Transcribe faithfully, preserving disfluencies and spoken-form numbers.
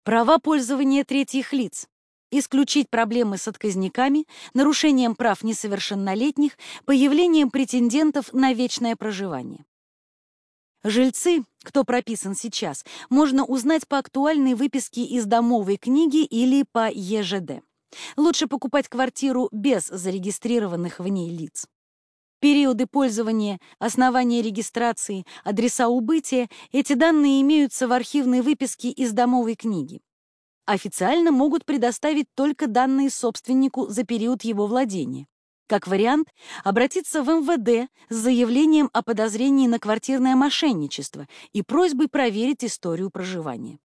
Права пользования третьих лиц. Исключить проблемы с отказниками, нарушением прав несовершеннолетних, появлением претендентов на вечное проживание. Жильцы, кто прописан сейчас, можно узнать по актуальной выписке из домовой книги или по е жэ дэ. Лучше покупать квартиру без зарегистрированных в ней лиц. Периоды пользования, основания регистрации, адреса убытия — эти данные имеются в архивной выписке из домовой книги. Официально могут предоставить только данные собственнику за период его владения. Как вариант, обратиться в эм вэ дэ с заявлением о подозрении на квартирное мошенничество и просьбой проверить историю проживания.